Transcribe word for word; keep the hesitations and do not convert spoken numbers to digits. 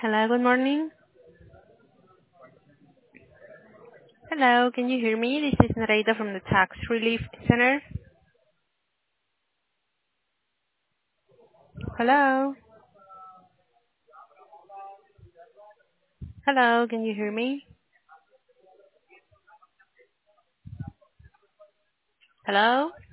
Hello, good morning. Hello, can you hear me? This is Narita from the Tax Relief Center. Hello? Hello, can you hear me? Hello?